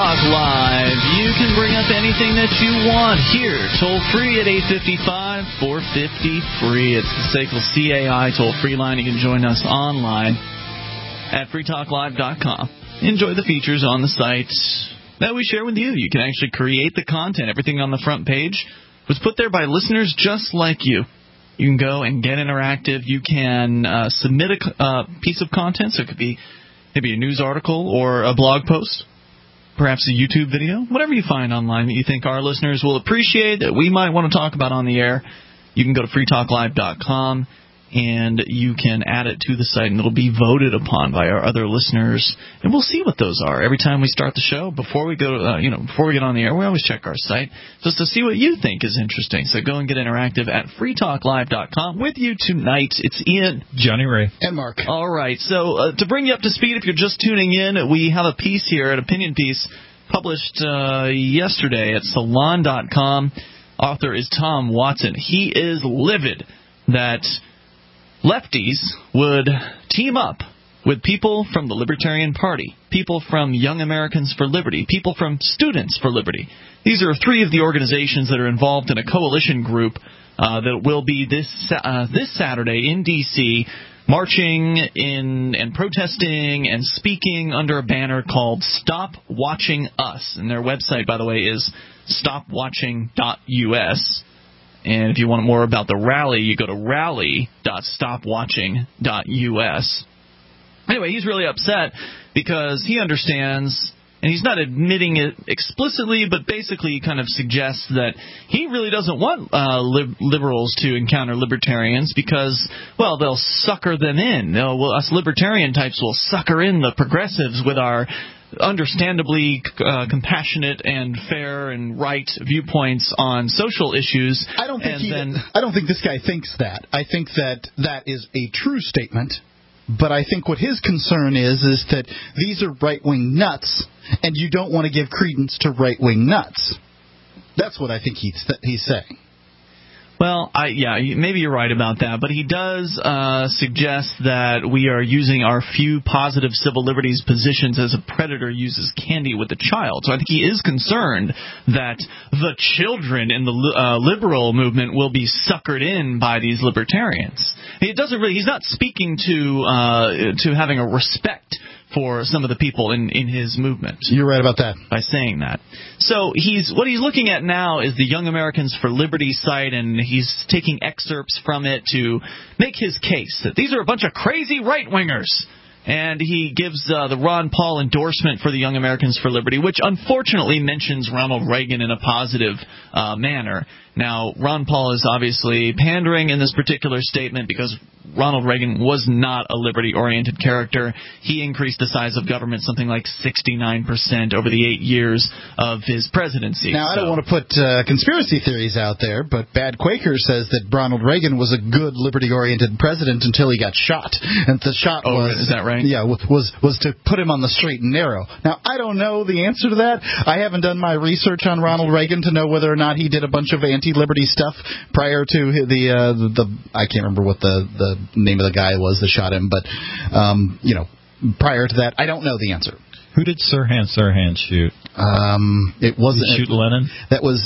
Talk Live. You can bring up anything that you want here, toll-free at 855-450-FREE. It's the SACL CAI toll-free line. You can join us online at freetalklive.com. Enjoy the features on the site that we share with you. You can actually create the content. Everything on the front page was put there by listeners just like you. You can go and get interactive. You can submit a piece of content, so it could be maybe a news article or a blog post, perhaps a YouTube video, whatever you find online that you think our listeners will appreciate, that we might want to talk about on the air. You can go to freetalklive.com, and you can add it to the site, and it'll be voted upon by our other listeners, and we'll see what those are every time we start the show. Before we go, before we get on the air, we always check our site just to see what you think is interesting. So go and get interactive at freetalklive.com. With you tonight, it's Ian, Johnny Ray, and Mark. All right. So to bring you up to speed, if you're just tuning in, we have a piece here, an opinion piece published yesterday at Salon.com. Author is Tom Watson. He is livid that lefties would team up with people from the Libertarian Party, people from Young Americans for Liberty, people from Students for Liberty. These are three of the organizations that are involved in a coalition group that will be this Saturday in D.C., marching in and protesting and speaking under a banner called Stop Watching Us. And their website, by the way, is stopwatching.us. And if you want more about the rally, you go to rally.stopwatching.us. Anyway, he's really upset because he understands, and he's not admitting it explicitly, but basically he kind of suggests that he really doesn't want liberals to encounter libertarians because, well, they'll sucker them in. Us libertarian types will sucker in the progressives with our understandably compassionate and fair and right viewpoints on social issues. I don't think this guy thinks that. I think that is a true statement, but I think what his concern is that these are right-wing nuts, and you don't want to give credence to right-wing nuts. That's what I think he's saying. Well, maybe you're right about that, but he does suggest that we are using our few positive civil liberties positions as a predator uses candy with a child. So I think he is concerned that the children in the liberal movement will be suckered in by these libertarians. He's not speaking to having a respect for some of the people in his movement. You're right about that. By saying that. So what he's looking at now is the Young Americans for Liberty site, and he's taking excerpts from it to make his case that these are a bunch of crazy right-wingers. And he gives the Ron Paul endorsement for the Young Americans for Liberty, which unfortunately mentions Ronald Reagan in a positive manner. Now, Ron Paul is obviously pandering in this particular statement because Ronald Reagan was not a liberty-oriented character. He increased the size of government something like 69% over the 8 years of his presidency. Now, I don't want to put conspiracy theories out there, but Bad Quaker says that Ronald Reagan was a good liberty-oriented president until he got shot. And the shot is that right? Yeah, was to put him on the straight and narrow. Now, I don't know the answer to that. I haven't done my research on Ronald Reagan to know whether or not he did a bunch of anti-liberty stuff prior to the I can't remember what the name of the guy was that shot him, but prior to that, I don't know the answer. Who did Sirhan shoot? It wasn't. Did he shoot Lennon? That was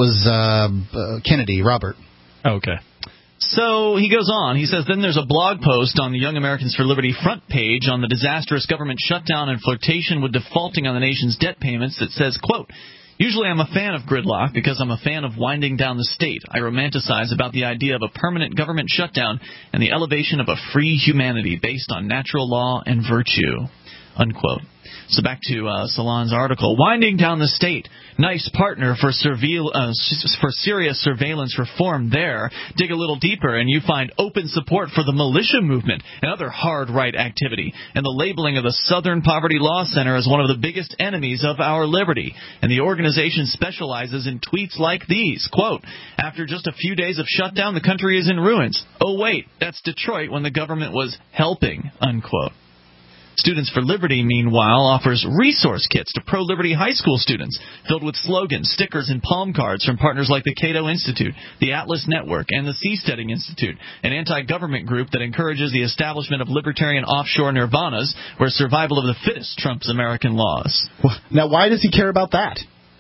Kennedy, Robert. Oh, okay. So he goes on. He says, then there's a blog post on the Young Americans for Liberty front page on the disastrous government shutdown and flirtation with defaulting on the nation's debt payments that says, quote, usually I'm a fan of gridlock because I'm a fan of winding down the state. I romanticize about the idea of a permanent government shutdown and the elevation of a free humanity based on natural law and virtue, unquote. So back to Salon's article. Winding down the state. Nice partner for serious surveillance reform there. Dig a little deeper and you find open support for the militia movement and other hard right activity, and the labeling of the Southern Poverty Law Center as one of the biggest enemies of our liberty. And the organization specializes in tweets like these. Quote, after just a few days of shutdown, the country is in ruins. Oh, wait, that's Detroit when the government was helping, unquote. Students for Liberty, meanwhile, offers resource kits to pro-liberty high school students filled with slogans, stickers, and palm cards from partners like the Cato Institute, the Atlas Network, and the Seasteading Institute, an anti-government group that encourages the establishment of libertarian offshore nirvanas where survival of the fittest trumps American laws. Now, why does he care about that?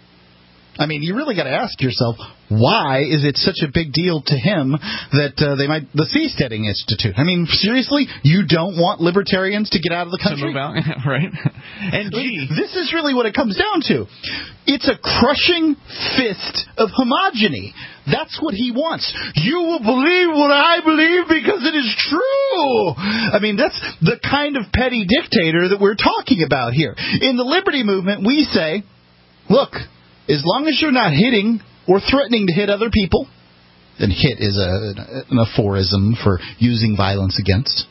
I mean, you really got to ask yourself, why is it such a big deal to him that the Seasteading Institute? I mean, seriously, you don't want libertarians to get out of the country? To move out, right? And this is really what it comes down to. It's a crushing fist of homogeny. That's what he wants. You will believe what I believe because it is true. I mean, that's the kind of petty dictator that we're talking about here. In the Liberty Movement, we say, look, as long as you're not hitting or threatening to hit other people, and hit is an aphorism for using violence against.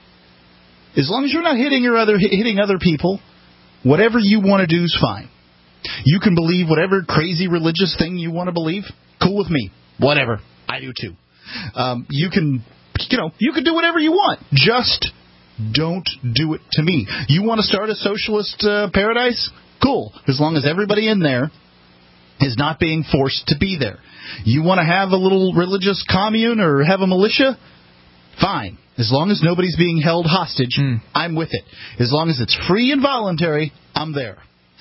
As long as you're not hitting other people, whatever you want to do is fine. You can believe whatever crazy religious thing you want to believe. Cool with me. Whatever. I do too. You can do whatever you want. Just don't do it to me. You want to start a socialist paradise? Cool. As long as everybody in there is not being forced to be there. You want to have a little religious commune or have a militia? Fine. As long as nobody's being held hostage, I'm with it. As long as it's free and voluntary, I'm there.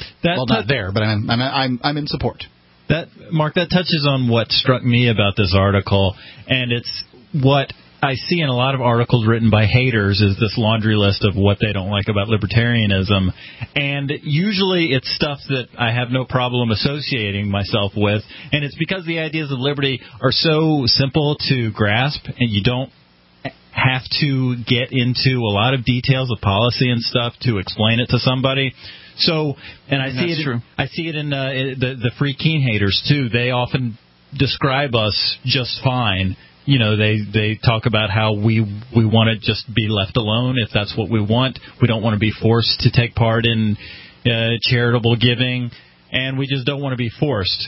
Not there, but I'm in support. Mark, that touches on what struck me about this article, and it's what I see in a lot of articles written by haters is this laundry list of what they don't like about libertarianism. And usually it's stuff that I have no problem associating myself with. And it's because the ideas of liberty are so simple to grasp, and you don't have to get into a lot of details of policy and stuff to explain it to somebody. So, and I see it in the Free Keene haters, too. They often describe us just fine. You know, they talk about how we want to just be left alone if that's what we want. We don't want to be forced to take part in charitable giving, and we just don't want to be forced.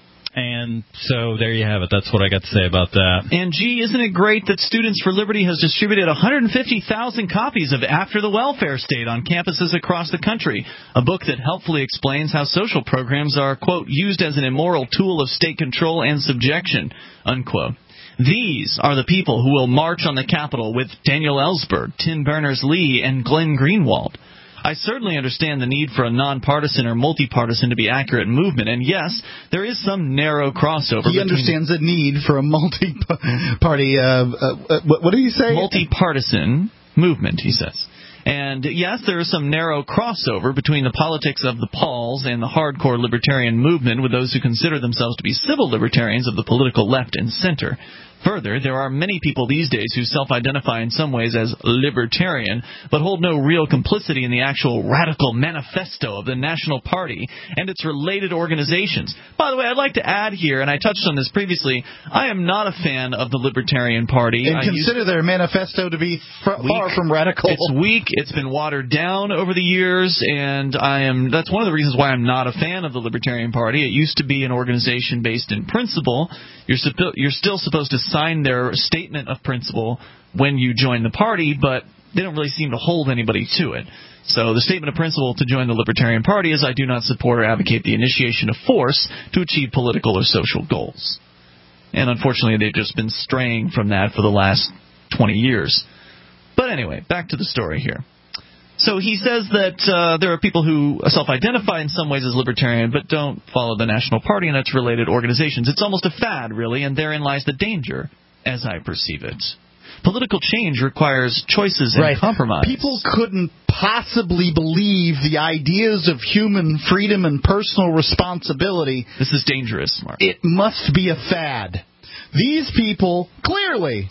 And so there you have it. That's what I got to say about that. And, gee, isn't it great that Students for Liberty has distributed 150,000 copies of After the Welfare State on campuses across the country, a book that helpfully explains how social programs are, quote, used as an immoral tool of state control and subjection, unquote. These are the people who will march on the Capitol with Daniel Ellsberg, Tim Berners-Lee, and Glenn Greenwald. I certainly understand the need for a nonpartisan or multipartisan to be accurate movement, and yes, there is some narrow crossover. He understands the need for a multi-party, what did he say? Multipartisan movement, he says. And yes, there is some narrow crossover between the politics of the Pauls and the hardcore libertarian movement with those who consider themselves to be civil libertarians of the political left and center. Further, there are many people these days who self-identify in some ways as libertarian, but hold no real complicity in the actual radical manifesto of the National Party and its related organizations. By the way, I'd like to add here, and I touched on this previously, I am not a fan of the Libertarian Party. And consider their manifesto to be far from radical. It's weak. It's been watered down over the years, and that's one of the reasons why I'm not a fan of the Libertarian Party. It used to be an organization based in principle. You're still supposed to sign their statement of principle when you join the party, but they don't really seem to hold anybody to it. So the statement of principle to join the Libertarian Party is I do not support or advocate the initiation of force to achieve political or social goals. And unfortunately, they've just been straying from that for the last 20 years. But anyway, back to the story here. So he says that there are people who self-identify in some ways as libertarian but don't follow the National Party and its related organizations. It's almost a fad, really, and therein lies the danger, as I perceive it. Political change requires choices and compromise. People couldn't possibly believe the ideas of human freedom and personal responsibility. This is dangerous, Mark. It must be a fad. These people clearly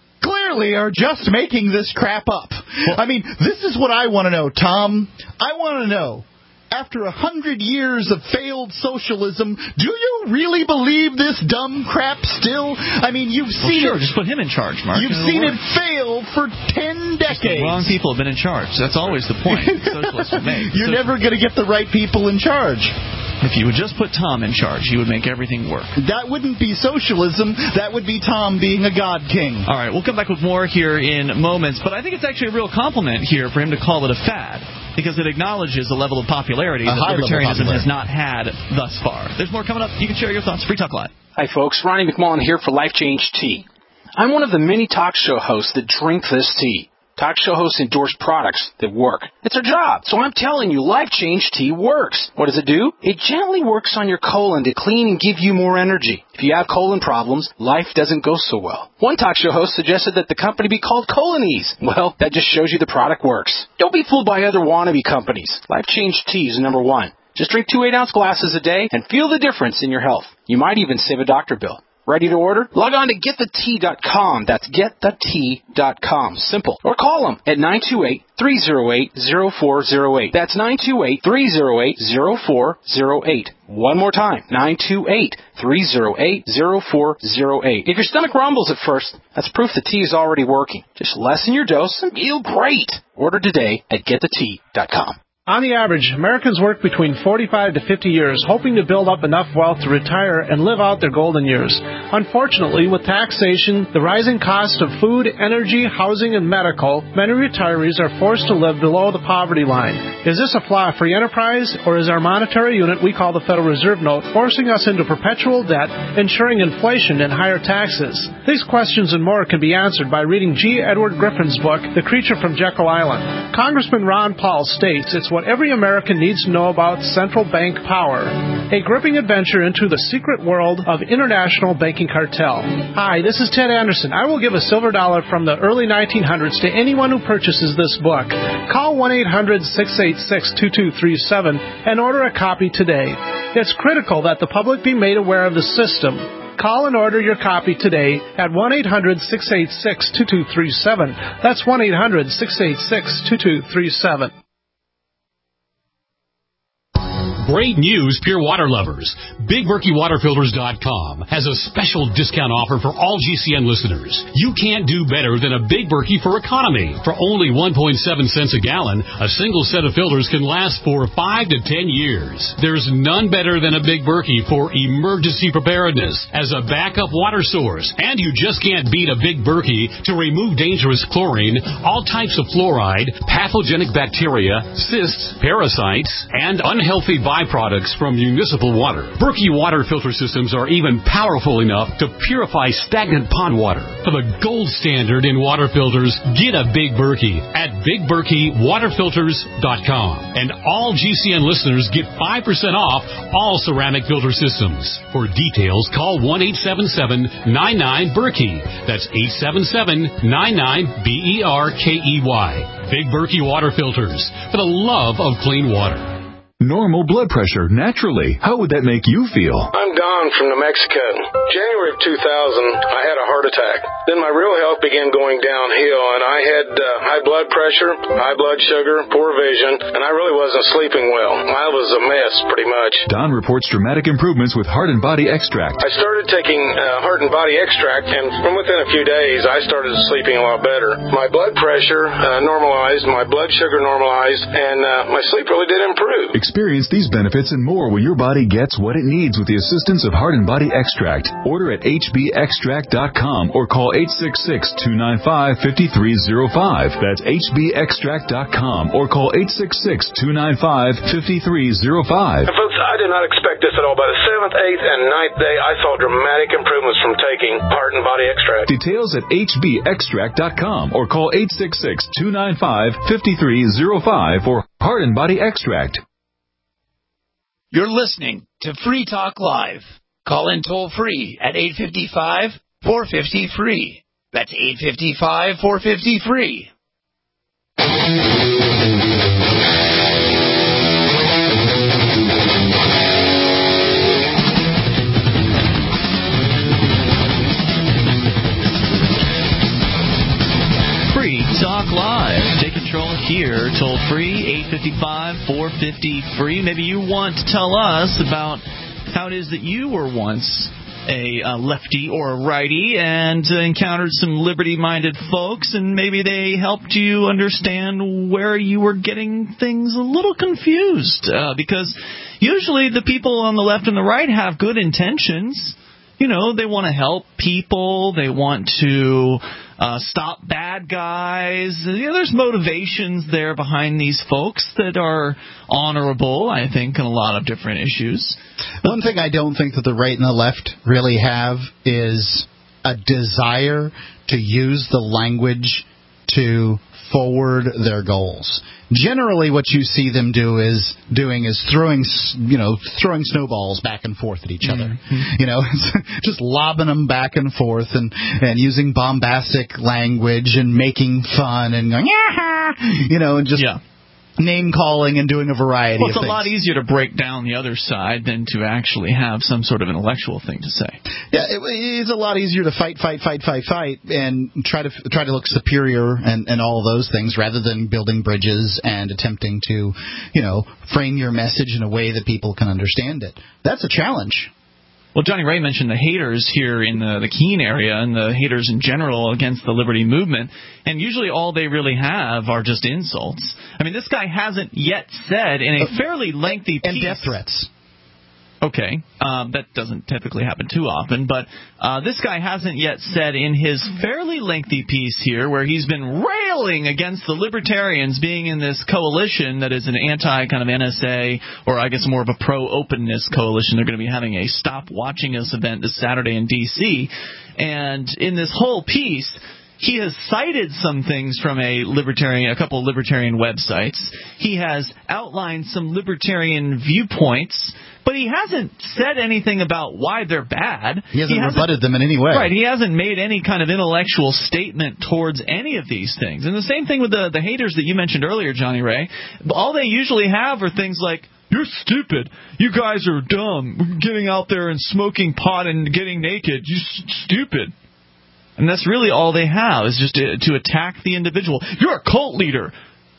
are just making this crap up. Well, I mean, this is what I want to know, Tom. I want to know, after 100 years of failed socialism, do you really believe this dumb crap still? I mean, you've seen it. Just put him in charge, Mark. You've seen it fail for 10 decades. The wrong people have been in charge. That's always the point socialists would make. You're never going to get the right people in charge. If you would just put Tom in charge, he would make everything work. That wouldn't be socialism. That would be Tom being a god king. All right, we'll come back with more here in moments, but I think it's actually a real compliment here for him to call it a fad. because it acknowledges a level of popularity that libertarianism has not had thus far. There's more coming up. You can share your thoughts. Free Talk Live. Hi, folks. Ronnie McMullen here for Life Change Tea. I'm one of the many talk show hosts that drink this tea. Talk show hosts endorse products that work. It's our job. So I'm telling you, Life Change Tea works. What does it do? It gently works on your colon to clean and give you more energy. If you have colon problems, life doesn't go so well. One talk show host suggested that the company be called Colonies. Well, that just shows you the product works. Don't be fooled by other wannabe companies. Life Change Tea is number one. Just drink 2 8-ounce glasses a day and feel the difference in your health. You might even save a doctor bill. Ready to order? Log on to getthetea.com. That's getthetea.com. Simple. Or call them at 928-308-0408. That's 928-308-0408. One more time, 928-308-0408. If your stomach rumbles at first, that's proof the tea is already working. Just lessen your dose and feel great. Order today at getthetea.com. On the average, Americans work between 45 to 50 years, hoping to build up enough wealth to retire and live out their golden years. Unfortunately, with taxation, the rising cost of food, energy, housing, and medical, many retirees are forced to live below the poverty line. Is this a flaw of free enterprise, or is our monetary unit we call the Federal Reserve Note forcing us into perpetual debt, ensuring inflation and higher taxes? These questions and more can be answered by reading G. Edward Griffin's book, The Creature from Jekyll Island. Congressman Ron Paul states it's what every American needs to know about central bank power. A gripping adventure into the secret world of international banking cartel. Hi, this is Ted Anderson. I will give a silver dollar from the early 1900s to anyone who purchases this book. Call 1-800-686-2237 and order a copy today. It's critical that the public be made aware of the system. Call and order your copy today at 1-800-686-2237. That's 1-800-686-2237. Great news, pure water lovers. BigBerkeyWaterFilters.com has a special discount offer for all GCN listeners. You can't do better than a Big Berkey for economy. For only 1.7 cents a gallon, a single set of filters can last for 5 to 10 years. There's none better than a Big Berkey for emergency preparedness as a backup water source. And you just can't beat a Big Berkey to remove dangerous chlorine, all types of fluoride, pathogenic bacteria, cysts, parasites, and unhealthy byproducts from municipal water. Berkey water filter systems are even powerful enough to purify stagnant pond water. For the gold standard in water filters, get a Big Berkey at BigBerkeyWaterFilters.com. And all GCN listeners get 5% off all ceramic filter systems. For details, call 1-877-99-BERKEY. That's 877-99-BERKEY. Big Berkey Water Filters, for the love of clean water. Normal blood pressure, naturally. How would that make you feel? I'm Don from New Mexico. January of 2000, I had a heart attack. Then my real health began going downhill, and I had high blood pressure, high blood sugar, poor vision, and I really wasn't sleeping well. I was a mess, pretty much. Don reports dramatic improvements with Heart and Body Extract. I started taking Heart and Body Extract, and from within a few days, I started sleeping a lot better. My blood pressure normalized, my blood sugar normalized, and my sleep really did improve. Experience these benefits and more when your body gets what it needs with the assistance of Heart and Body Extract. Order at hbextract.com or call 866-295-5305. That's hbextract.com or call 866-295-5305. And folks, I did not expect this at all. By the 7th, 8th, and 9th day, I saw dramatic improvements from taking Heart and Body Extract. Details at hbextract.com or call 866-295-5305 for Heart and Body Extract. You're listening to Free Talk Live. Call in toll-free at 855-450-FREE. That's 855-450-FREE. Free Talk Live. Take control here, toll free, 855-450-FREE. Maybe you want to tell us about how it is that you were once a lefty or a righty and encountered some liberty-minded folks, and maybe they helped you understand where you were getting things a little confused. Because usually the people on the left and the right have good intentions. they want to help people. They want to stop bad guys. There's motivations there behind these folks that are honorable, I think, in a lot of different issues. One thing I don't think that the right and the left really have is a desire to use the language to forward their goals. Generally, what you see them doing is throwing snowballs back and forth at each other. Just lobbing them back and forth and using bombastic language and making fun and going, and just name calling and doing a variety of things. Well, it's a lot easier to break down the other side than to actually have some sort of intellectual thing to say. Yeah, it's a lot easier to fight, and try to look superior and all of those things rather than building bridges and attempting to, frame your message in a way that people can understand it. That's a challenge. Well, Johnny Ray mentioned the haters here in the Keene area and the haters in general against the Liberty Movement, and usually all they really have are just insults. I mean, this guy hasn't yet said in a fairly lengthy piece... And death threats. Okay, that doesn't typically happen too often, but this guy hasn't yet said in his fairly lengthy piece here, where he's been railing against the libertarians being in this coalition that is an anti kind of NSA, or I guess more of a pro-openness coalition. They're going to be having a Stop Watching Us event this Saturday in D.C., and in this whole piece... he has cited some things from a couple of libertarian websites. He has outlined some libertarian viewpoints, but he hasn't said anything about why they're bad. He hasn't rebutted them in any way. Right. He hasn't made any kind of intellectual statement towards any of these things. And the same thing with the haters that you mentioned earlier, Johnny Ray. All they usually have are things like, "You're stupid. You guys are dumb. Getting out there and smoking pot and getting naked. You're stupid." And that's really all they have, is just to attack the individual. "You're a cult leader."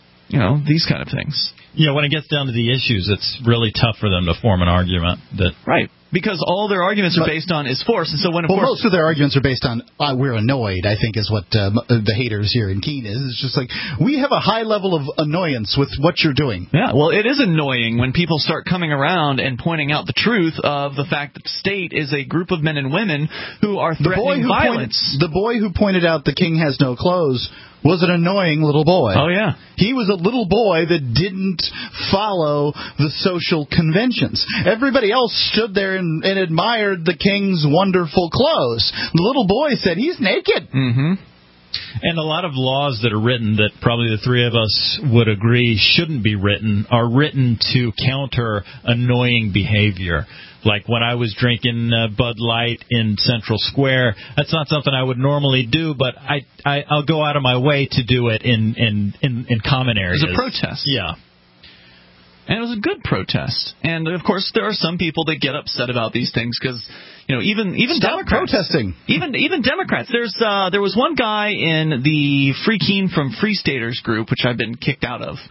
These kind of things. When it gets down to the issues, it's really tough for them to form an argument. Right. Because all their arguments are based on is force. And so when, most of their arguments are based on, we're annoyed, I think is what the haters here in Keene is. It's just like, we have a high level of annoyance with what you're doing. Yeah, well, it is annoying when people start coming around and pointing out the truth of the fact that the state is a group of men and women who are threatening violence. The boy who pointed out the king has no clothes was an annoying little boy. Oh, yeah. He was a little boy that didn't follow the social conventions. Everybody else stood there and admired the king's wonderful clothes. The little boy said, "He's naked." Mm-hmm. And a lot of laws that are written that probably the three of us would agree shouldn't be written are written to counter annoying behavior. Like when I was drinking Bud Light in Central Square, that's not something I would normally do, but I'll go out of my way to do it in common areas. It was a protest. Yeah. And it was a good protest. And, of course, there are some people that get upset about these things because, even Stop Democrats. protesting. Even Democrats. There was one guy in the Free Keene from Free Staters group, which I've been kicked out of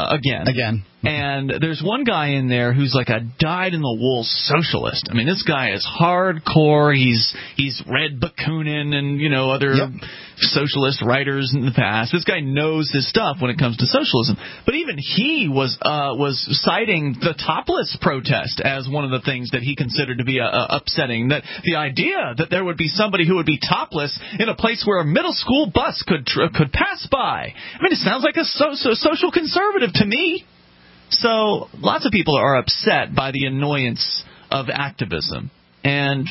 again. And there's one guy in there who's like a dyed-in-the-wool socialist. I mean, this guy is hardcore. He's read Bakunin and, other socialist writers in the past. This guy knows his stuff when it comes to socialism. But even he was citing the topless protest as one of the things that he considered to be upsetting. That the idea that there would be somebody who would be topless in a place where a middle school bus could pass by. I mean, it sounds like a social conservative to me. So lots of people are upset by the annoyance of activism. And,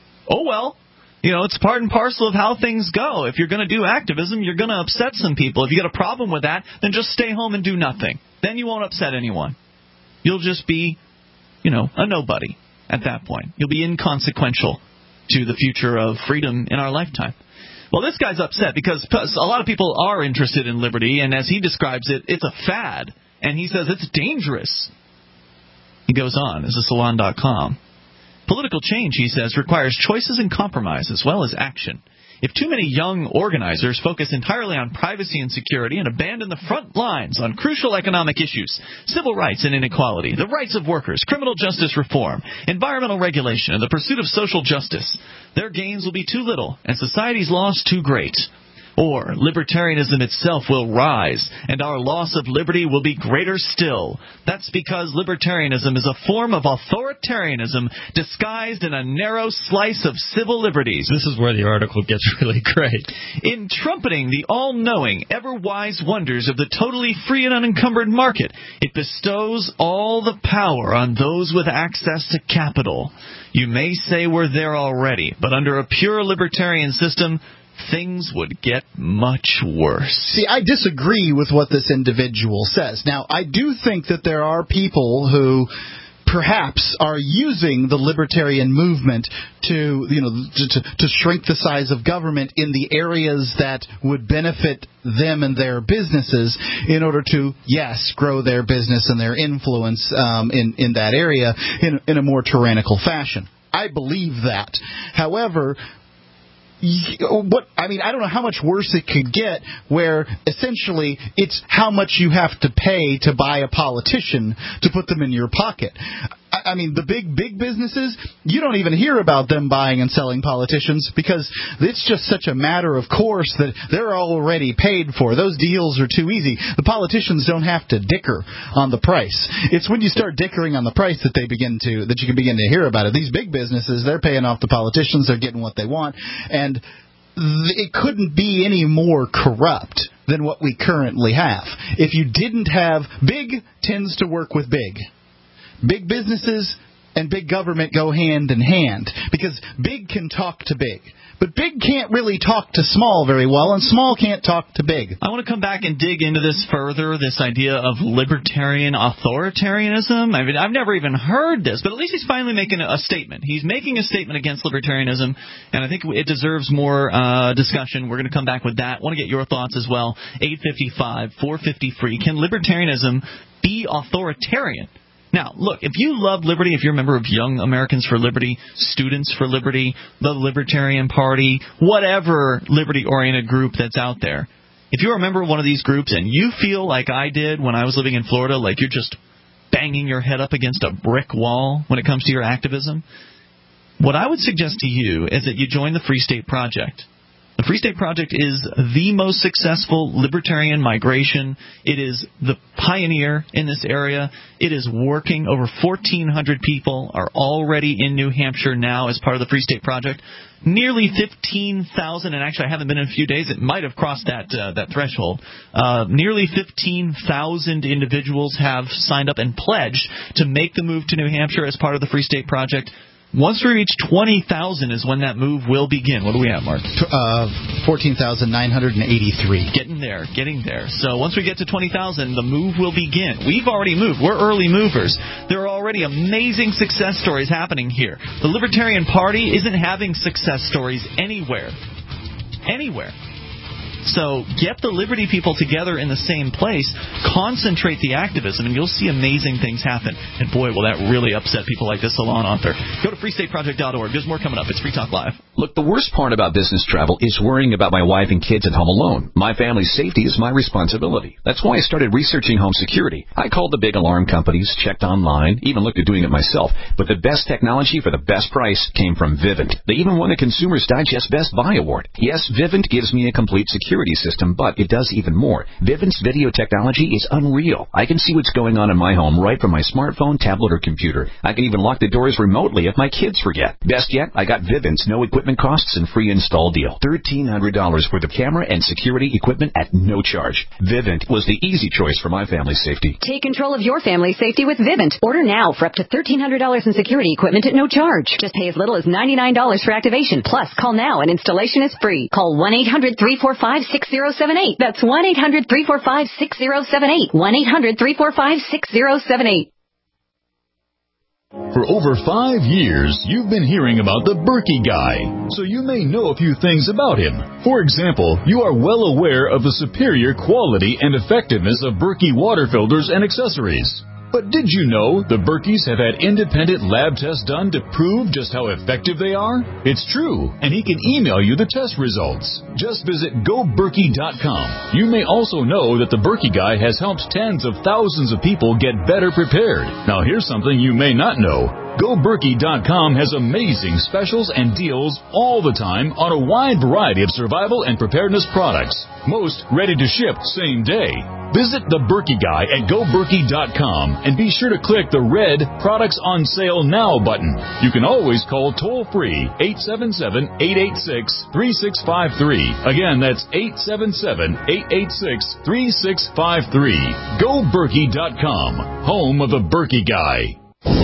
it's part and parcel of how things go. If you're going to do activism, you're going to upset some people. If you got a problem with that, then just stay home and do nothing. Then you won't upset anyone. You'll just be, a nobody at that point. You'll be inconsequential to the future of freedom in our lifetime. Well, this guy's upset because a lot of people are interested in liberty, and as he describes it, it's a fad. And he says it's dangerous. He goes on. This is Salon.com. Political change, he says, requires choices and compromise as well as action. If too many young organizers focus entirely on privacy and security and abandon the front lines on crucial economic issues, civil rights and inequality, the rights of workers, criminal justice reform, environmental regulation, and the pursuit of social justice, their gains will be too little and society's loss too great. Or libertarianism itself will rise, and our loss of liberty will be greater still. That's because libertarianism is a form of authoritarianism disguised in a narrow slice of civil liberties. This is where the article gets really great. In trumpeting the all-knowing, ever-wise wonders of the totally free and unencumbered market, it bestows all the power on those with access to capital. You may say we're there already, but under a pure libertarian system, things would get much worse. See, I disagree with what this individual says. Now, I do think that there are people who perhaps are using the libertarian movement to shrink the size of government in the areas that would benefit them and their businesses in order to, yes, grow their business and their influence in that area in a more tyrannical fashion. I believe that. However, I don't know how much worse it could get, where essentially it's how much you have to pay to buy a politician to put them in your pocket. I mean, the big businesses, you don't even hear about them buying and selling politicians because it's just such a matter of course that they're already paid for. Those deals are too easy. The politicians don't have to dicker on the price. It's when you start dickering on the price that you can begin to hear about it. These big businesses, they're paying off the politicians, they're getting what they want, and it couldn't be any more corrupt than what we currently have. If you didn't have, big tends to work with big. Big businesses and big government go hand in hand because big can talk to big. But big can't really talk to small very well, and small can't talk to big. I want to come back and dig into this further, this idea of libertarian authoritarianism. I mean, I've never even heard this, but at least he's finally making a statement. He's making a statement against libertarianism, and I think it deserves more discussion. We're going to come back with that. I want to get your thoughts as well. 855-450-FREE. Can libertarianism be authoritarian? Now, look, if you love liberty, if you're a member of Young Americans for Liberty, Students for Liberty, the Libertarian Party, whatever liberty-oriented group that's out there, if you're a member of one of these groups and you feel like I did when I was living in Florida, like you're just banging your head up against a brick wall when it comes to your activism, what I would suggest to you is that you join the Free State Project. The Free State Project is the most successful libertarian migration. It is the pioneer in this area. It is working. Over 1,400 people are already in New Hampshire now as part of the Free State Project. Nearly 15,000, and actually I haven't been in a few days. It might have crossed that threshold. Nearly 15,000 individuals have signed up and pledged to make the move to New Hampshire as part of the Free State Project. Once we reach 20,000 is when that move will begin. What do we have, Mark? 14,983. Getting there. So once we get to 20,000, the move will begin. We've already moved. We're early movers. There are already amazing success stories happening here. The Libertarian Party isn't having success stories anywhere. So get the Liberty people together in the same place, concentrate the activism, and you'll see amazing things happen. And boy, will that really upset people like this salon author. Go to freestateproject.org. There's more coming up. It's Free Talk Live. Look, the worst part about business travel is worrying about my wife and kids at home alone. My family's safety is my responsibility. That's why I started researching home security. I called the big alarm companies, checked online, even looked at doing it myself. But the best technology for the best price came from Vivint. They even won the Consumer's Digest Best Buy Award. Yes, Vivint gives me a complete security system, but it does even more. Vivint's video technology is unreal. I can see what's going on in my home right from my smartphone, tablet, or computer. I can even lock the doors remotely if my kids forget. Best yet, I got Vivint's no equipment costs and free install deal. $1,300 for the camera and security equipment at no charge. Vivint was the easy choice for my family's safety. Take control of your family's safety with Vivint. Order now for up to $1,300 in security equipment at no charge. Just pay as little as $99 for activation. Plus, call now and installation is free. Call 1-800-345-6078. That's 1-800-345-6078. 1-800-345-6078. For over 5 years, you've been hearing about the Berkey Guy, so you may know a few things about him. For example, you are well aware of the superior quality and effectiveness of Berkey water filters and accessories. But did you know the Berkeys have had independent lab tests done to prove just how effective they are? It's true, and he can email you the test results. Just visit GoBerkey.com. You may also know that the Berkey Guy has helped tens of thousands of people get better prepared. Now here's something you may not know. GoBerkey.com has amazing specials and deals all the time on a wide variety of survival and preparedness products. Most ready to ship same day. Visit the Berkey Guy at GoBerkey.com and be sure to click the red Products on Sale Now button. You can always call toll-free 877-886-3653. Again, that's 877-886-3653. GoBerkey.com, home of the Berkey Guy.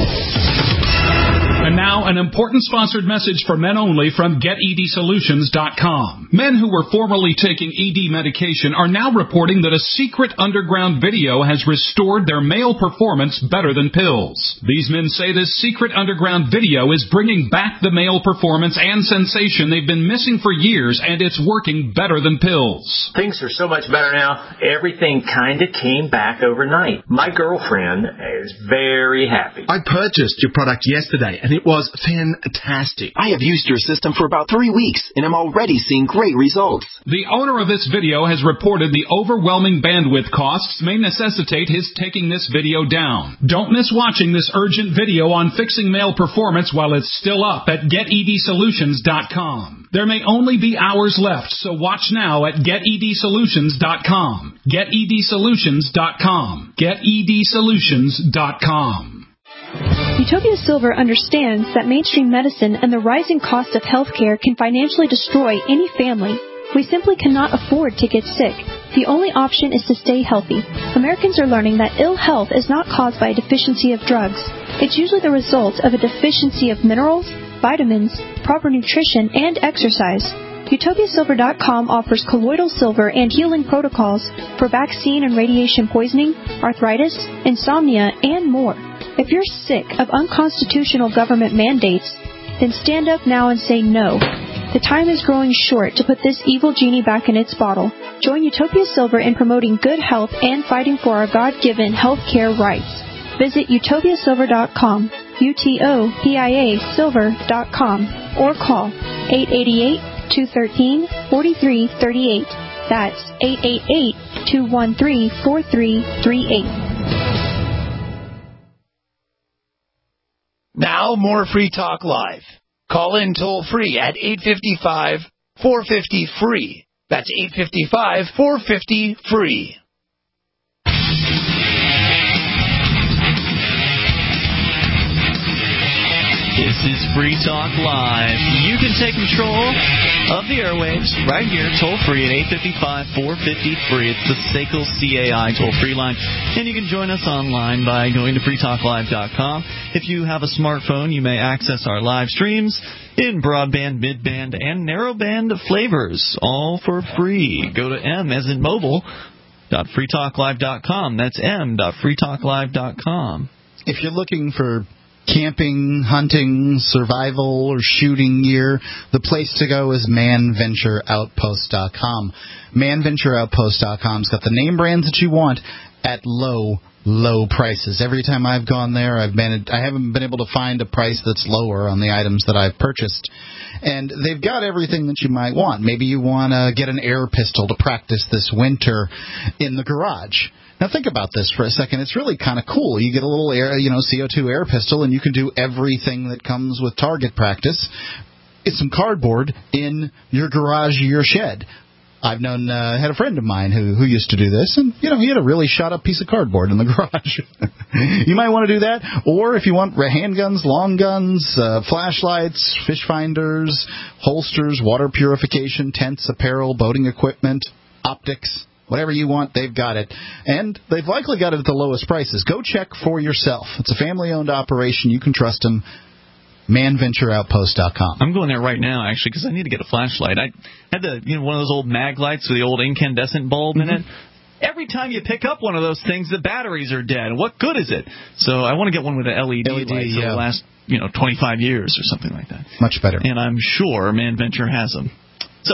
And now, an important sponsored message for men only from GetEDSolutions.com. Men who were formerly taking ED medication are now reporting that a secret underground video has restored their male performance better than pills. These men say this secret underground video is bringing back the male performance and sensation they've been missing for years, and it's working better than pills. Things are so much better now. Everything kind of came back overnight. My girlfriend is very happy. I purchased your product yesterday, and it was fantastic. I have used your system for about 3 weeks, and I'm already seeing great results. The owner of this video has reported the overwhelming bandwidth costs may necessitate his taking this video down. Don't miss watching this urgent video on fixing male performance while it's still up at GetEDSolutions.com. There may only be hours left, so watch now at GetEDSolutions.com. GetEDSolutions.com. GetEDSolutions.com. Utopia Silver understands that mainstream medicine and the rising cost of healthcare can financially destroy any family. We simply cannot afford to get sick. The only option is to stay healthy. Americans are learning that ill health is not caused by a deficiency of drugs. It's usually the result of a deficiency of minerals, vitamins, proper nutrition, and exercise. UtopiaSilver.com offers colloidal silver and healing protocols for vaccine and radiation poisoning, arthritis, insomnia, and more. If you're sick of unconstitutional government mandates, then stand up now and say no. The time is growing short to put this evil genie back in its bottle. Join Utopia Silver in promoting good health and fighting for our God-given health care rights. Visit UtopiaSilver.com, UTOPIASilver.com, or call 888-213-4338. That's 888-213-4338. Now, more Free Talk Live. Call in toll-free at 855-450-FREE. That's 855-450-FREE. This is Free Talk Live. You can take control of the airwaves right here, toll-free at 855-450-FREE. It's the SACL CAI toll-free line. And you can join us online by going to freetalklive.com. If you have a smartphone, you may access our live streams in broadband, midband, and narrowband flavors, all for free. Go to M as in mobile.freetalklive.com. That's m.freetalklive.com. If you're looking for camping, hunting, survival, or shooting gear, the place to go is manventureoutpost.com. Manventureoutpost.com's got the name brands that you want at low prices. Every time I've gone there, I haven't been able to find a price that's lower on the items that I've purchased. And they've got everything that you might want. Maybe you want to get an air pistol to practice this winter in the garage. Now think about this for a second. It's really kind of cool. You get a little CO2 air pistol, and you can do everything that comes with target practice. It's some cardboard in your garage or your shed. I've had a friend of mine who used to do this, and he had a really shot up piece of cardboard in the garage. You might want to do that, or if you want handguns, long guns, flashlights, fish finders, holsters, water purification, tents, apparel, boating equipment, optics. Whatever you want, they've got it. And they've likely got it at the lowest prices. Go check for yourself. It's a family-owned operation. You can trust them. ManVentureOutpost.com. I'm going there right now, actually, because I need to get a flashlight. I had one of those old mag lights with the old incandescent bulb in it. Every time you pick up one of those things, the batteries are dead. What good is it? So I want to get one with an LED light that will last 25 years or something like that. Much better. And I'm sure ManVenture has them. So,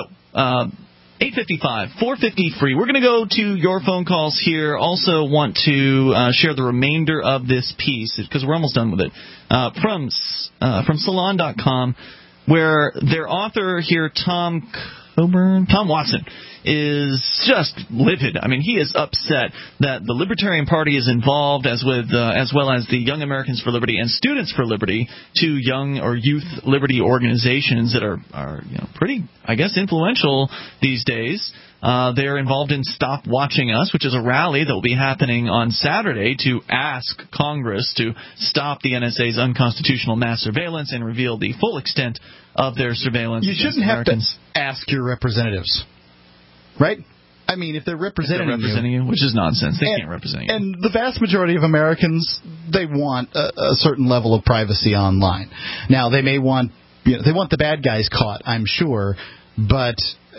855-450-FREE. We're going to go to your phone calls here. Also want to share the remainder of this piece, because we're almost done with it, from Salon.com, where their author here, Tom Coburn? Tom Watson is just livid. I mean, he is upset that the Libertarian Party is involved, as well as the Young Americans for Liberty and Students for Liberty, two young or youth liberty organizations that are pretty, I guess, influential these days. They're involved in Stop Watching Us, which is a rally that will be happening on Saturday to ask Congress to stop the NSA's unconstitutional mass surveillance and reveal the full extent of their surveillance. You shouldn't have to ask your representatives, right? I mean, if they're representing you, which is nonsense. They can't represent you. And the vast majority of Americans, they want a certain level of privacy online. Now, they may want, they want the bad guys caught, I'm sure, but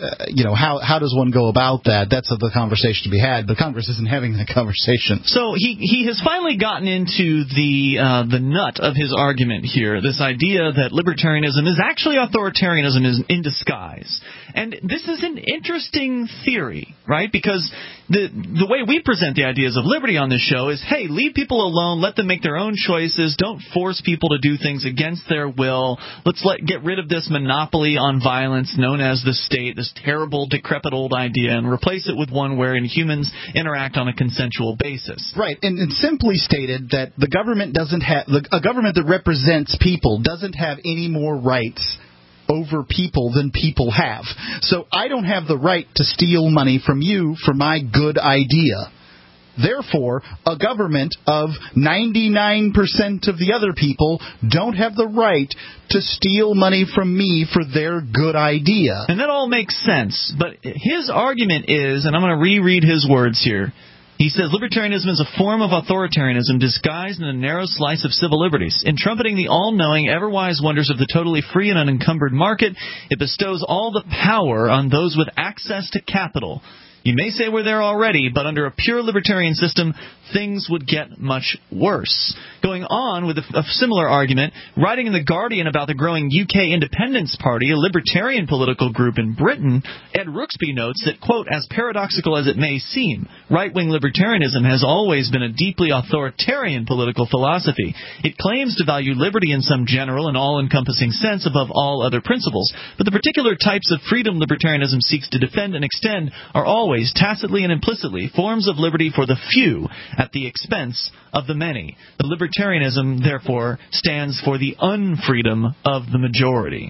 how does one go about that? That's the conversation to be had, but Congress isn't having that conversation. So he has finally gotten into the nut of his argument here, this idea that libertarianism is actually authoritarianism in disguise. And this is an interesting theory, right? Because the way we present the ideas of liberty on this show is, hey, leave people alone, let them make their own choices, don't force people to do things against their will, let's get rid of this monopoly on violence known as the state, this terrible, decrepit old idea, and replace it with one wherein humans interact on a consensual basis. Right, and simply stated that the government doesn't have, a government that represents people doesn't have any more rights over people than people have. So I don't have the right to steal money from you for my good idea. Therefore, a government of 99% of the other people don't have the right to steal money from me for their good idea. And that all makes sense. But his argument is, and I'm going to reread his words here, he says, libertarianism is a form of authoritarianism disguised in a narrow slice of civil liberties. In trumpeting the all-knowing, ever-wise wonders of the totally free and unencumbered market, it bestows all the power on those with access to capital. You may say we're there already, but under a pure libertarian system, things would get much worse. Going on with a similar argument, writing in The Guardian about the growing UK Independence Party, a libertarian political group in Britain, Ed Rooksby notes that, quote, as paradoxical as it may seem, right-wing libertarianism has always been a deeply authoritarian political philosophy. It claims to value liberty in some general and all-encompassing sense above all other principles, but the particular types of freedom libertarianism seeks to defend and extend are always, tacitly and implicitly, forms of liberty for the few at the expense of the many. The libertarianism, therefore, stands for the unfreedom of the majority.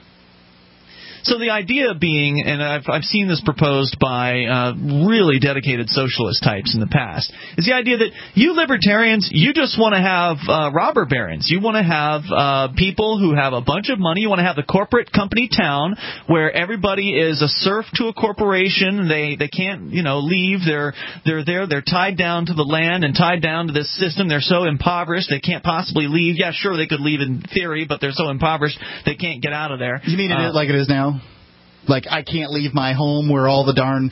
So the idea being, and I've seen this proposed by really dedicated socialist types in the past, is the idea that you libertarians, you just want to have robber barons. You want to have people who have a bunch of money. You want to have the corporate company town where everybody is a serf to a corporation. They can't leave. They're there. They're tied down to the land and tied down to this system. They're so impoverished they can't possibly leave. Yeah, sure, they could leave in theory, but they're so impoverished they can't get out of there. You mean it like it is now? Like, I can't leave my home where all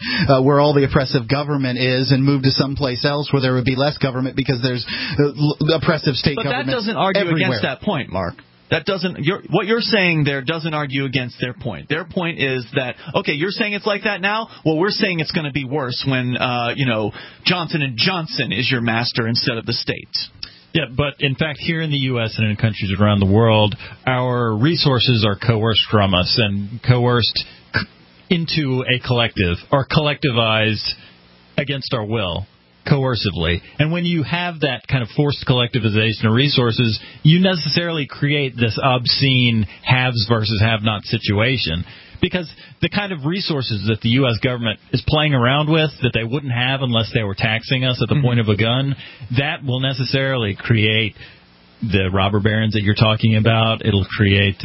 the oppressive government is and move to someplace else where there would be less government because there's oppressive state government. But that doesn't argue everywhere. against that point, Mark. That doesn't. What you're saying there doesn't argue against their point. Their point is that, okay, you're saying it's like that now. Well, we're saying it's going to be worse when Johnson & Johnson is your master instead of the state. Yeah, but in fact, here in the U.S. and in countries around the world, our resources are coerced from us and coerced into a collective, or collectivized against our will, coercively. And when you have that kind of forced collectivization of resources, you necessarily create this obscene haves versus have-not situation. Because the kind of resources that the U.S. government is playing around with that they wouldn't have unless they were taxing us at the point of a gun, that will necessarily create the robber barons that you're talking about. It'll create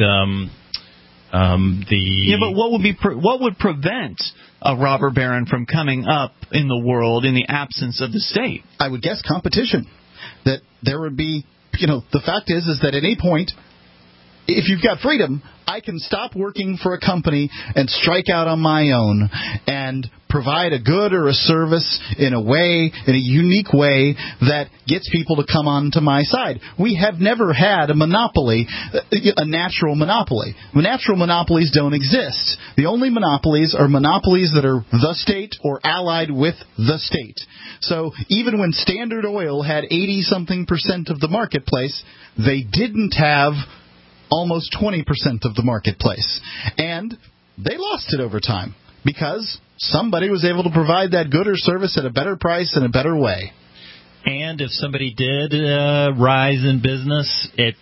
but what would prevent a robber baron from coming up in the world in the absence of the state? I would guess competition. That there would be, the fact is that at any point, if you've got freedom, I can stop working for a company and strike out on my own and provide a good or a service in a unique way that gets people to come onto my side. We have never had a monopoly, a natural monopoly. Natural monopolies don't exist. The only monopolies are monopolies that are the state or allied with the state. So even when Standard Oil had 80-something% of the marketplace, they didn't have almost 20% of the marketplace. And they lost it over time. because somebody was able to provide that good or service at a better price in a better way. And if somebody did rise in business at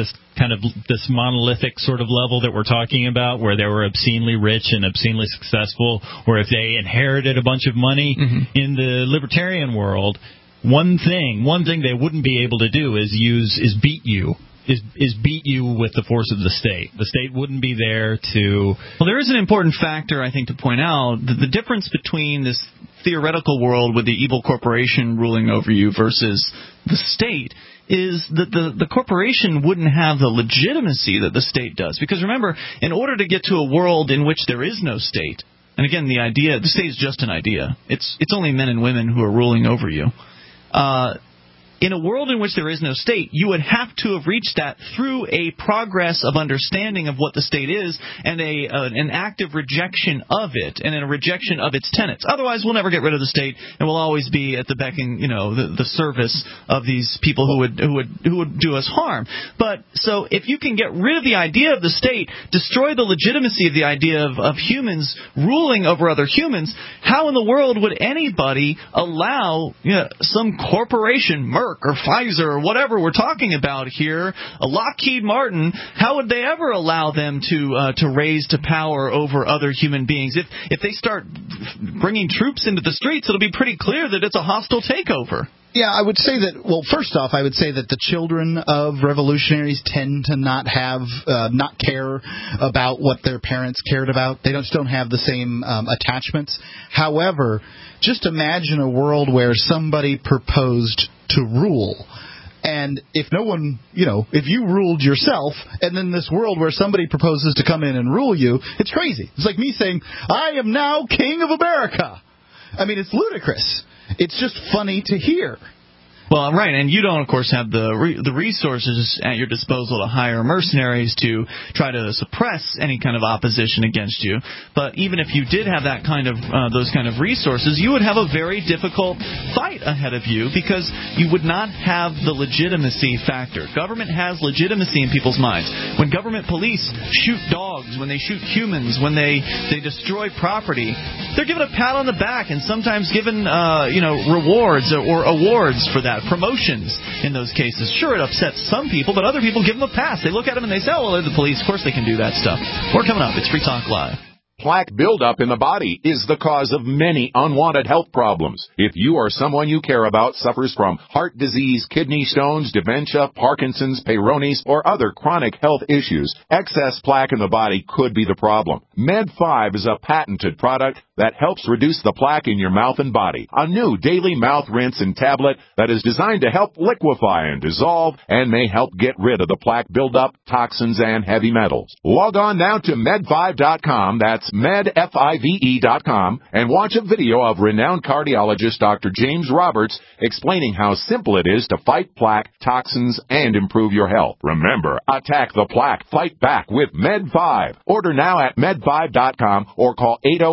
this monolithic sort of level that we're talking about, where they were obscenely rich and obscenely successful, or if they inherited a bunch of money in the libertarian world, one thing they wouldn't be able to do is beat you with the force of the state. The state wouldn't be there to... Well, there is an important factor, I think, to point out. The difference between this theoretical world with the evil corporation ruling over you versus the state is that the corporation wouldn't have the legitimacy that the state does. Because remember, in order to get to a world in which there is no state, and again, the state is just an idea. It's only men and women who are ruling over you. In a world in which there is no state, you would have to have reached that through a progress of understanding of what the state is and an active rejection of it and a rejection of its tenets. Otherwise, we'll never get rid of the state, and we'll always be at the becking, the service of these people who would do us harm. But so if you can get rid of the idea of the state, destroy the legitimacy of the idea of humans ruling over other humans, how in the world would anybody allow some corporation, Merck or Pfizer or whatever we're talking about here, Lockheed Martin, how would they ever allow them to raise to power over other human beings? If they start bringing troops into the streets, it'll be pretty clear that it's a hostile takeover. Yeah, I would say that, well, first off, I would say that the children of revolutionaries tend to not care about what their parents cared about. They just don't have the same attachments. However, just imagine a world where somebody proposed to rule. And if no one, if you ruled yourself, and then this world where somebody proposes to come in and rule you, it's crazy. It's like me saying, I am now king of America. I mean, it's ludicrous. It's just funny to hear. Well, right, and you don't, of course, have the resources at your disposal to hire mercenaries to try to suppress any kind of opposition against you. But even if you did have that kind of those kind of resources, you would have a very difficult fight ahead of you because you would not have the legitimacy factor. Government has legitimacy in people's minds. When government police shoot dogs, when they shoot humans, when they destroy property, they're given a pat on the back and sometimes given rewards or awards for that. Promotions in those cases. Sure, it upsets some people, but other people give them a pass. They look at them and they say, well, they're the police. Of course they can do that stuff. More coming up. It's Free Talk Live. Plaque buildup in the body is the cause of many unwanted health problems. If you or someone you care about suffers from heart disease, kidney stones, dementia, Parkinson's, Peyronie's, or other chronic health issues, excess plaque in the body could be the problem. Med5 is a patented product that helps reduce the plaque in your mouth and body. A new daily mouth rinse and tablet that is designed to help liquefy and dissolve and may help get rid of the plaque buildup, toxins, and heavy metals. Log on now to med5.com. That's medfive.com, and watch a video of renowned cardiologist Dr. James Roberts explaining how simple it is to fight plaque, toxins, and improve your health. Remember, attack the plaque, fight back with Med5. Order now at med5.com or call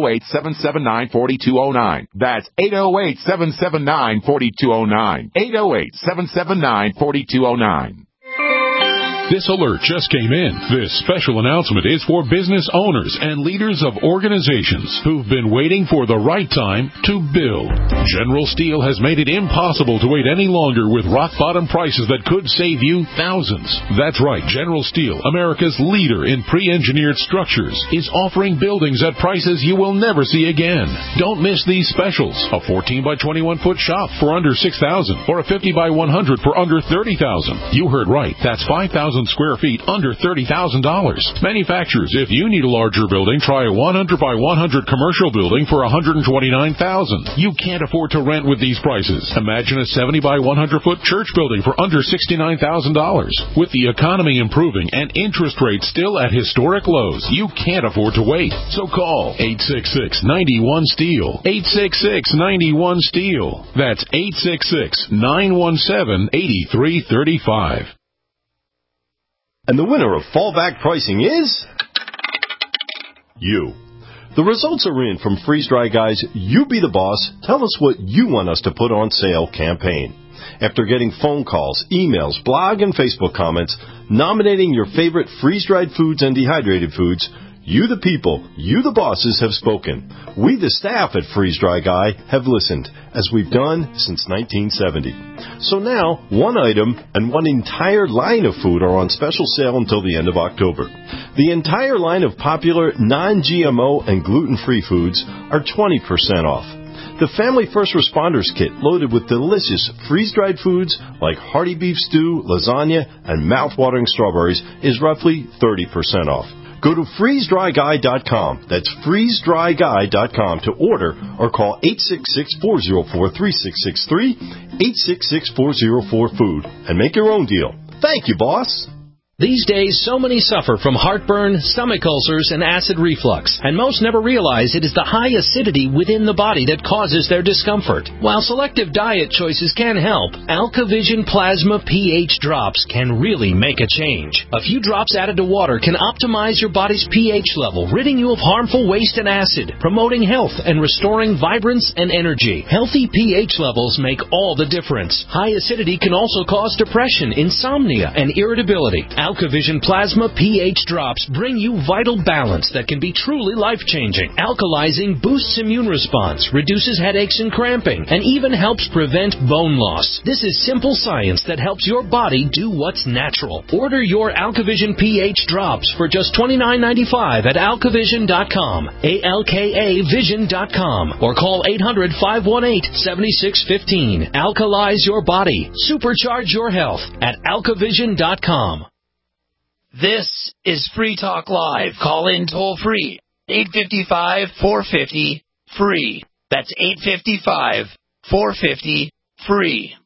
808-779-4209. That's 808-779-4209. 808-779-4209. This alert just came in. This special announcement is for business owners and leaders of organizations who've been waiting for the right time to build. General Steel has made it impossible to wait any longer with rock-bottom prices that could save you thousands. That's right, General Steel, America's leader in pre-engineered structures, is offering buildings at prices you will never see again. Don't miss these specials. A 14 by 21 foot shop for under $6,000 or a 50 by 100 for under $30,000. You heard right. That's 5,000 square feet under $30,000. Manufacturers, if you need a larger building, try a 100 by 100 commercial building for $129,000. You can't afford to rent with these prices. Imagine a 70 by 100 foot church building for under $69,000. With the economy improving and interest rates still at historic lows, you can't afford to wait. So call 866-91-STEEL. 866-91-STEEL. That's 866-917-8335. And the winner of fallback pricing is you. The results are in from Freeze Dry Guy's You Be the Boss, Tell Us What You Want Us to Put on Sale campaign. After getting phone calls, emails, blog, and Facebook comments nominating your favorite freeze-dried foods and dehydrated foods, You the people, you the bosses have spoken. We the staff at Freeze Dry Guy have listened, as we've done since 1970. So now, one item and one entire line of food are on special sale until the end of October. The entire line of popular non-GMO and gluten-free foods are 20% off. The Family First Responders Kit, loaded with delicious freeze-dried foods like hearty beef stew, lasagna, and mouth-watering strawberries, is roughly 30% off. Go to freezedryguy.com. That's freezedryguy.com to order or call 866-404-3663, 866-404-FOOD, and make your own deal. Thank you, boss. These days, so many suffer from heartburn, stomach ulcers, and acid reflux, and most never realize it is the high acidity within the body that causes their discomfort. While selective diet choices can help, AlkaVision Plasma pH drops can really make a change. A few drops added to water can optimize your body's pH level, ridding you of harmful waste and acid, promoting health and restoring vibrance and energy. Healthy pH levels make all the difference. High acidity can also cause depression, insomnia, and irritability. AlkaVision Plasma pH drops bring you vital balance that can be truly life-changing. Alkalizing boosts immune response, reduces headaches and cramping, and even helps prevent bone loss. This is simple science that helps your body do what's natural. Order your AlkaVision pH drops for just $29.95 at alkavision.com, ALKAvision.com, or call 800-518-7615. Alkalize your body. Supercharge your health at alkavision.com. This is Free Talk Live. Call in toll free. 855-450-FREE. That's 855-450-FREE.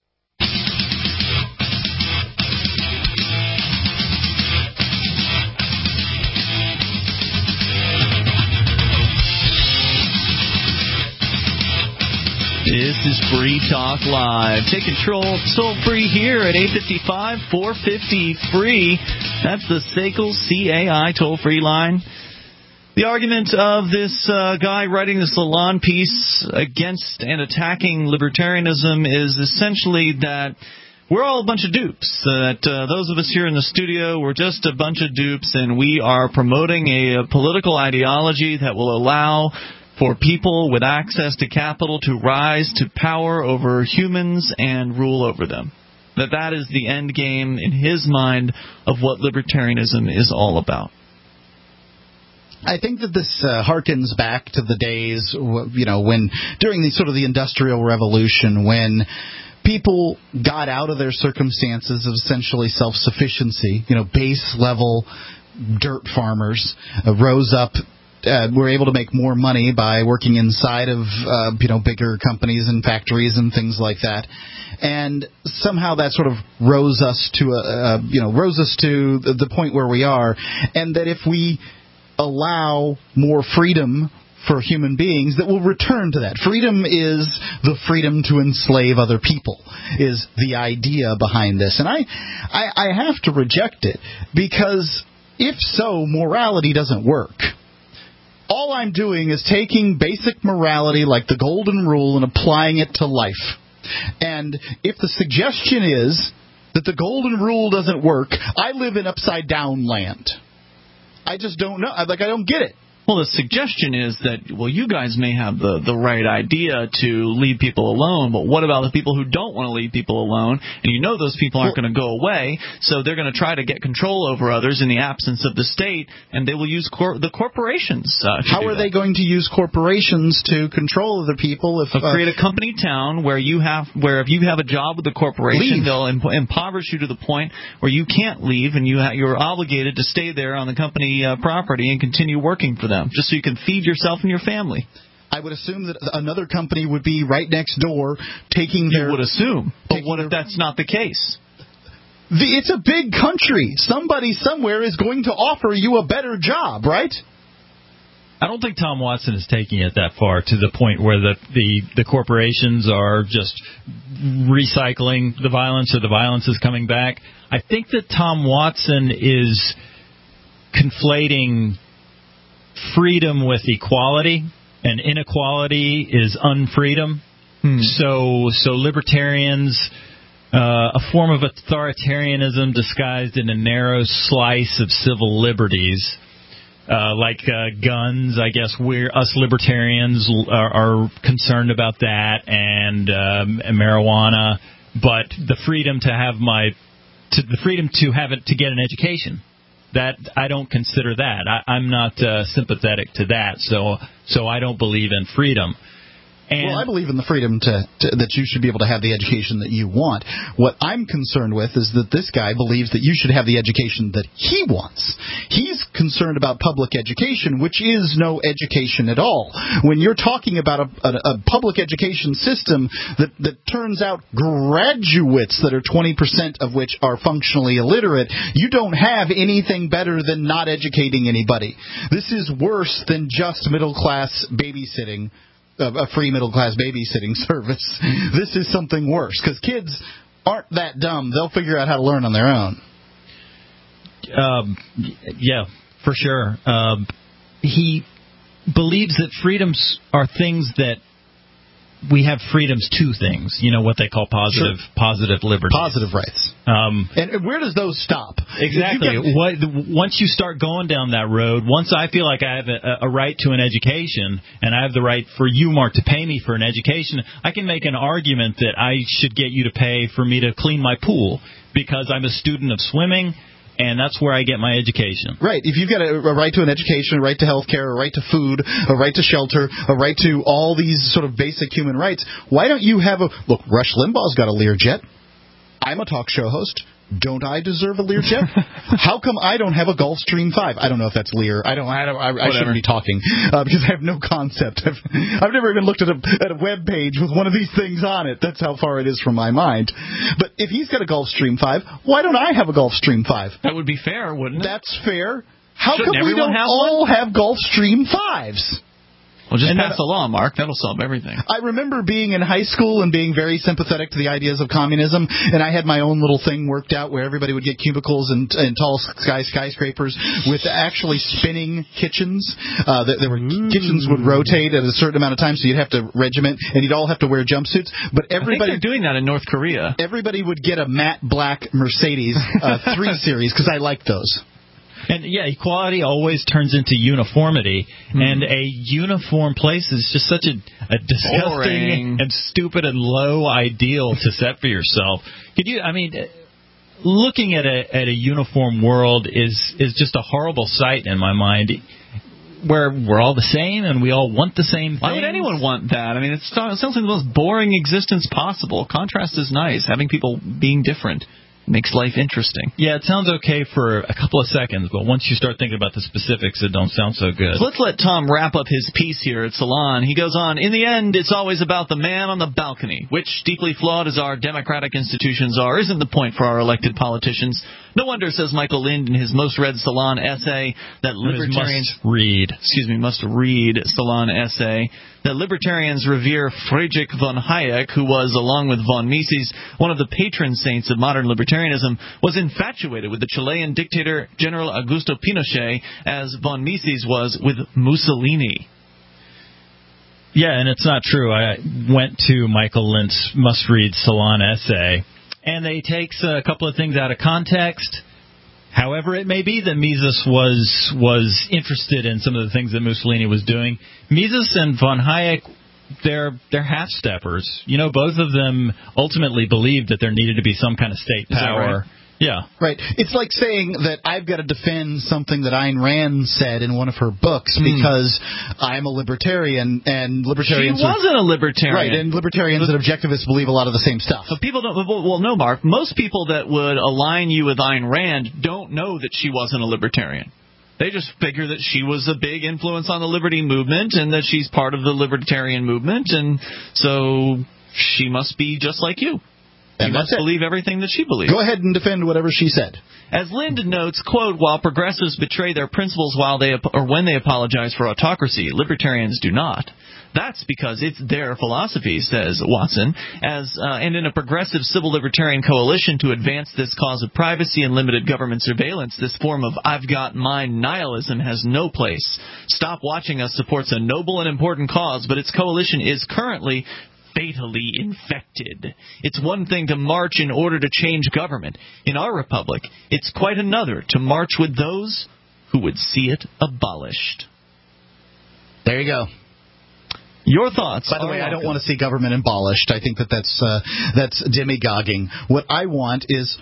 This is Free Talk Live. Take control toll free here at 855-450-FREE. That's the SACL CAI toll-free line. The argument of this guy writing the Salon piece against and attacking libertarianism is essentially that we're all a bunch of dupes, that those of us here in the studio, we're just a bunch of dupes, and we are promoting a political ideology that will allow for people with access to capital to rise to power over humans and rule over them. That is the end game in his mind of what libertarianism is all about. I think that this harkens back to the days, when during the Industrial Revolution, when people got out of their circumstances of essentially self-sufficiency, base level dirt farmers rose up. Were able to make more money by working inside of bigger companies and factories and things like that, and somehow that sort of rose us to the point where we are, and that if we allow more freedom for human beings, that will return to that. Freedom is the freedom to enslave other people, is the idea behind this, and I have to reject it, because if so, morality doesn't work. All I'm doing is taking basic morality like the golden rule and applying it to life. And if the suggestion is that the golden rule doesn't work, I live in upside-down land. I just don't know. I don't get it. Well, the suggestion is that, you guys may have the right idea to leave people alone, but what about the people who don't want to leave people alone? And those people aren't going to go away, so they're going to try to get control over others in the absence of the state, and they will use the corporations How are they going to use corporations to control other people? Create a company town where if you have a job with the corporation, they'll impoverish you to the point where you can't leave, and you're obligated to stay there on the company property and continue working for them, just so you can feed yourself and your family. I would assume that another company would be right next door taking their... You would assume, but what if that's not the case? It's a big country. Somebody somewhere is going to offer you a better job, right? I don't think Tom Watson is taking it that far to the point where the corporations are just recycling the violence, or the violence is coming back. I think that Tom Watson is conflating freedom with equality, and inequality is unfreedom. So libertarians, a form of authoritarianism disguised in a narrow slice of civil liberties, guns. I guess us libertarians are concerned about that, and marijuana. But the freedom to get an education, that I don't consider that. I'm not sympathetic to that. So I don't believe in freedom. Well, I believe in the freedom that you should be able to have the education that you want. What I'm concerned with is that this guy believes that you should have the education that he wants. He's concerned about public education, which is no education at all. When you're talking about a public education system that turns out graduates that are 20% of which are functionally illiterate, you don't have anything better than not educating anybody. This is worse than just middle-class babysitting. A free middle-class babysitting service. This is something worse, because kids aren't that dumb. They'll figure out how to learn on their own. Yeah, for sure. He believes that freedoms are things that we have freedoms to things, what they call positive liberties. Positive rights. And where does those stop? Exactly. Once you start going down that road, once I feel like I have a right to an education, and I have the right for you, Mark, to pay me for an education, I can make an argument that I should get you to pay for me to clean my pool because I'm a student of swimming, and that's where I get my education. Right. If you've got a right to an education, a right to health care, a right to food, a right to shelter, a right to all these sort of basic human rights, why don't you have look, Rush Limbaugh's got a Learjet. I'm a talk show host. Don't I deserve a Learjet? How come I don't have a Gulfstream 5? I don't know if that's Lear. I shouldn't be talking because I have no concept. I've never even looked at a web page with one of these things on it. That's how far it is from my mind. But if he's got a Gulfstream 5, why don't I have a Gulfstream 5? That would be fair, wouldn't it? That's fair. How come we don't all have Gulfstream 5s? Well, just pass the law, Mark. That'll solve everything. I remember being in high school and being very sympathetic to the ideas of communism, and I had my own little thing worked out where everybody would get cubicles and tall skyscrapers with actually spinning kitchens. Kitchens would rotate at a certain amount of time, so you'd have to regiment, and you'd all have to wear jumpsuits. But everybody, I think they're doing that in North Korea. Everybody would get a matte black Mercedes 3 Series because I liked those. And, yeah, equality always turns into uniformity, and a uniform place is just such a disgusting and stupid and low ideal to set for yourself. Looking at a uniform world is just a horrible sight in my mind, where we're all the same and we all want the same things. Why would anyone want that? It sounds like the most boring existence possible. Contrast is nice. Having people being different makes life interesting. Yeah, it sounds okay for a couple of seconds, but once you start thinking about the specifics, it don't sound so good. So let's let Tom wrap up his piece here at Salon. He goes on, in the end, it's always about the man on the balcony, which, deeply flawed as our democratic institutions are, isn't the point for our elected politicians. No wonder, says Michael Lind in his most read Salon essay, that libertarians must read Salon essay, that libertarians revere Friedrich von Hayek, who was, along with von Mises, one of the patron saints of modern libertarianism, was infatuated with the Chilean dictator General Augusto Pinochet, as von Mises was with Mussolini. Yeah, and it's not true. I went to Michael Lind's must-read Salon essay, and they takes a couple of things out of context. However it may be that Mises was interested in some of the things that Mussolini was doing, Mises and von Hayek, they're half-steppers. Both of them ultimately believed that there needed to be some kind of state power. Yeah. Right. It's like saying that I've got to defend something that Ayn Rand said in one of her books because I'm a libertarian, and libertarians... She wasn't a libertarian. Right, and libertarians and objectivists believe a lot of the same stuff. But people don't... Well, no, Mark. Most people that would align you with Ayn Rand don't know that she wasn't a libertarian. They just figure that she was a big influence on the liberty movement and that she's part of the libertarian movement, and so she must be just like you. You must believe everything that she believes. Go ahead and defend whatever she said. As Lind notes, quote, while progressives betray their principles when they apologize for autocracy, libertarians do not. That's because it's their philosophy, says Watson, and in a progressive civil libertarian coalition to advance this cause of privacy and limited government surveillance, this form of I've got mine nihilism has no place. Stop Watching Us supports a noble and important cause, but its coalition is currently fatally infected. It's one thing to march in order to change government. In our republic, it's quite another to march with those who would see it abolished. There you go. Your thoughts? By the way, I don't want to see government abolished. I think that's demagoguing. What I want is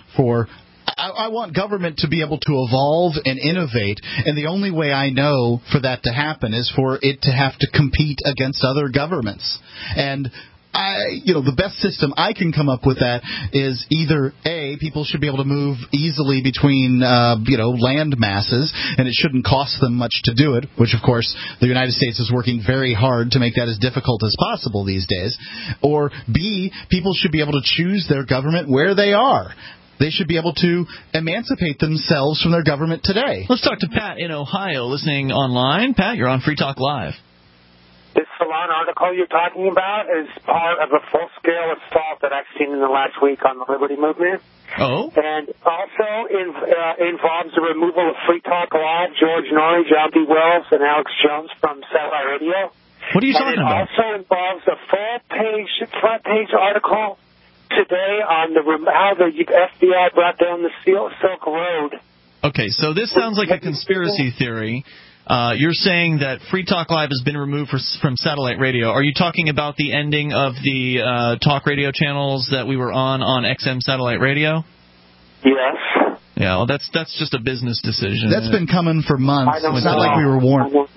I want government to be able to evolve and innovate, and the only way I know for that to happen is for it to have to compete against other governments. And the best system I can come up with that is either A, people should be able to move easily between land masses, and it shouldn't cost them much to do it, which of course the United States is working very hard to make that as difficult as possible these days. Or B, people should be able to choose their government where they are. They should be able to emancipate themselves from their government today. Let's talk to Pat in Ohio, listening online. Pat, you're on Free Talk Live. This Salon article you're talking about is part of a full-scale assault that I've seen in the last week on the Liberty Movement. Oh. And also involves the removal of Free Talk Live, George Norrie, John B. Wells, and Alex Jones from Satellite Radio. What are you talking about? It also involves a front-page article today on how the FBI brought down the Silk Road. Okay, so this sounds like a conspiracy theory. You're saying that Free Talk Live has been removed from satellite radio. Are you talking about the ending of the talk radio channels that we were on XM satellite radio? Yes. Yeah, well, that's just a business decision. That's been coming for months. It's not like we were warned. Well,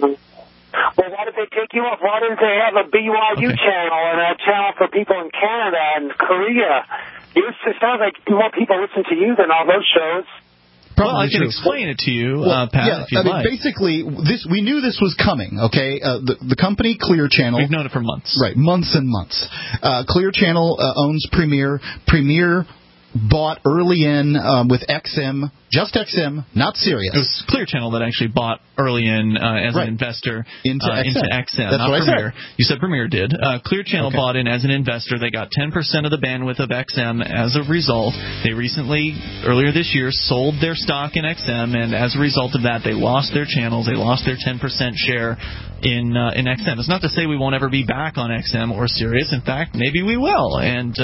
why did they take you off? Why didn't they have a BYU channel and a channel for people in Canada and Korea? It sounds like more people listen to you than all those shows. Well, I can explain it to you, Pat, if you'd like. Basically, we knew this was coming, okay? The company Clear Channel... We've known it for months. Right, months and months. Clear Channel owns Premier. Premier bought early in with XM, just XM, not Sirius. It was Clear Channel that actually bought early in as an investor into XM, That's not what Premier. I said. You said Premier did. Clear Channel bought in as an investor. They got 10% of the bandwidth of XM. As a result, they recently, earlier this year, sold their stock in XM, and as a result of that, they lost their channels. They lost their 10% share in XM. It's not to say we won't ever be back on XM or Sirius. In fact, maybe we will. And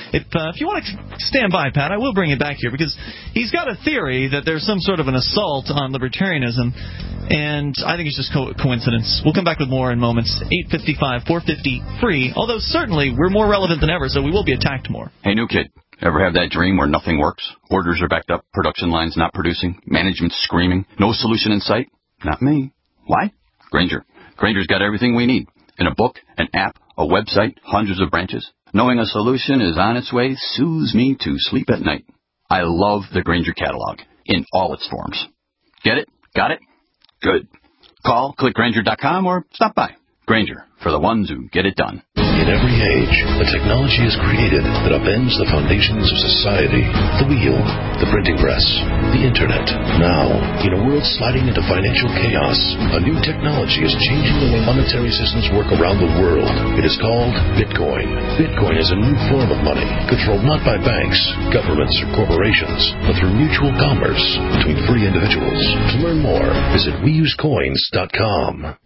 if you want to stand by, Pat, I will bring it back here, because he's got a theory that there's some sort of an assault on libertarianism, and I think it's just coincidence. We'll come back with more in moments. 855-450-FREE, although certainly we're more relevant than ever, so we will be attacked more. Hey, new kid, ever have that dream where nothing works? Orders are backed up, production lines not producing, management's screaming, no solution in sight? Not me. Why? Grainger. Grainger's got everything we need. In a book, an app, a website, hundreds of branches. Knowing a solution is on its way soothes me to sleep at night. I love the Grainger catalog in all its forms. Get it? Got it? Good. Call, click Grainger.com, or stop by. Grainger, for the ones who get it done. In every age, a technology is created that upends the foundations of society. The wheel, the printing press, the internet. Now, in a world sliding into financial chaos, a new technology is changing the way monetary systems work around the world. It is called Bitcoin. Bitcoin is a new form of money, controlled not by banks, governments, or corporations, but through mutual commerce between free individuals. To learn more, visit WeUseCoins.com.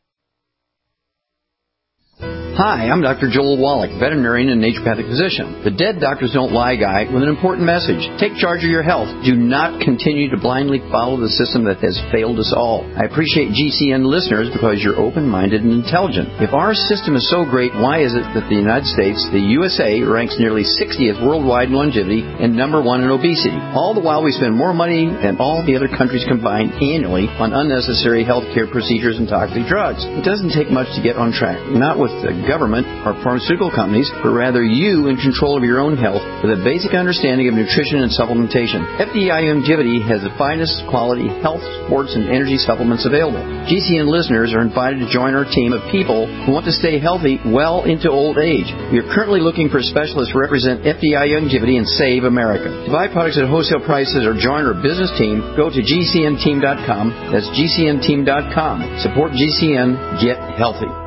Hi, I'm Dr. Joel Wallach, veterinarian and naturopathic physician. The Dead Doctors Don't Lie guy with an important message. Take charge of your health. Do not continue to blindly follow the system that has failed us all. I appreciate GCN listeners because you're open-minded and intelligent. If our system is so great, why is it that the United States, the USA, ranks nearly 60th worldwide in longevity and number 1 in obesity? All the while we spend more money than all the other countries combined annually on unnecessary healthcare procedures and toxic drugs. It doesn't take much to get on track. Not with the government or pharmaceutical companies, but rather you in control of your own health with a basic understanding of nutrition and supplementation. FDI Longevity has the finest quality health, sports, and energy supplements available. GCN listeners are invited to join our team of people who want to stay healthy well into old age. We are currently looking for specialists to represent FDI Longevity and Save America. To buy products at wholesale prices or join our business team, go to GCNteam.com. That's GCNteam.com. Support GCN. Get healthy.